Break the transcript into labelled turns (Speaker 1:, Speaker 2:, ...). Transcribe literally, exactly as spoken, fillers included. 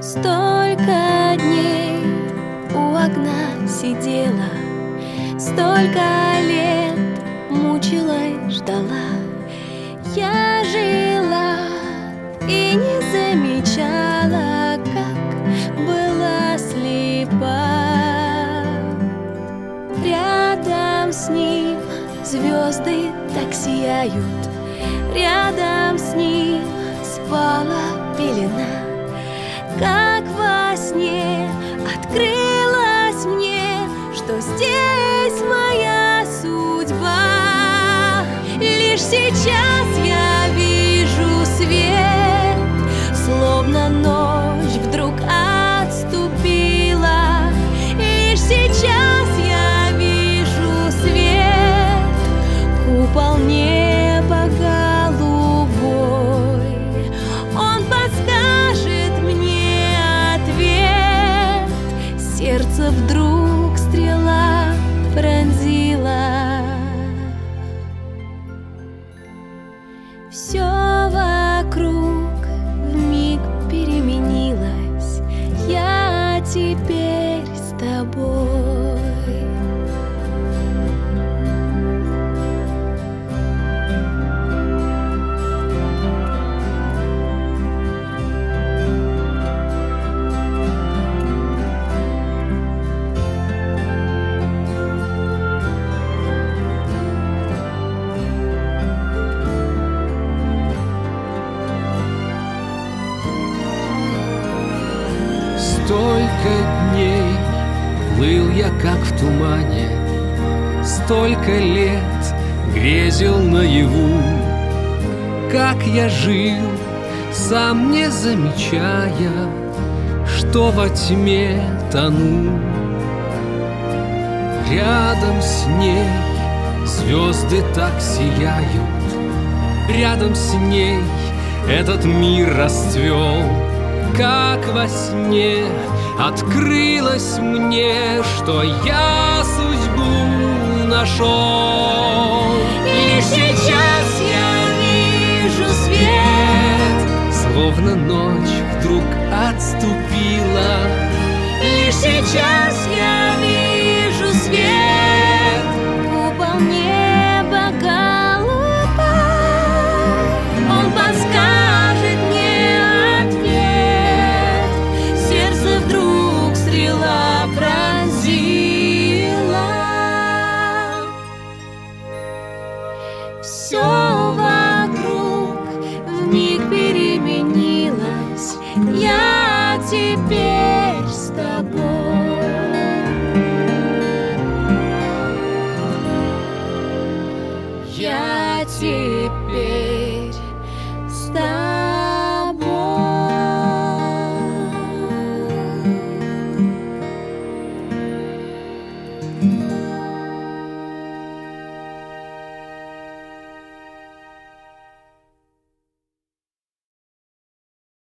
Speaker 1: Столько дней у окна сидела, столько лет мучилась, ждала. Я жила и не замечала, как была слепа. Рядом с ним звезды так сияют, рядом с ним спала пелена. Как во сне открылось мне, что здесь моя судьба. Лишь сейчас я вижу свет, словно ночь вдруг отступила. Лишь сейчас я вижу свет, купол неба голубой. Он подскажет мне ответ. Сердце вдруг стрела пронзила. Все вокруг вмиг переменилось. Я теперь с тобой.
Speaker 2: Столько дней плыл я, как в тумане, столько лет грезил наяву, как я жил, сам не замечая, что во тьме тону. Рядом с ней звезды так сияют, рядом с ней этот мир расцвел. Как во сне открылось мне, что я судьбу нашел.
Speaker 1: Лишь сейчас я вижу свет,
Speaker 2: словно ночь вдруг отступила.
Speaker 1: лишь сейчас я вижу свет, купол неба голубой. Он подскажет мне ответ. Сердце вдруг стрела пронзила. Все вокруг вмиг переменилось. Я теперь с тобой. Я теперь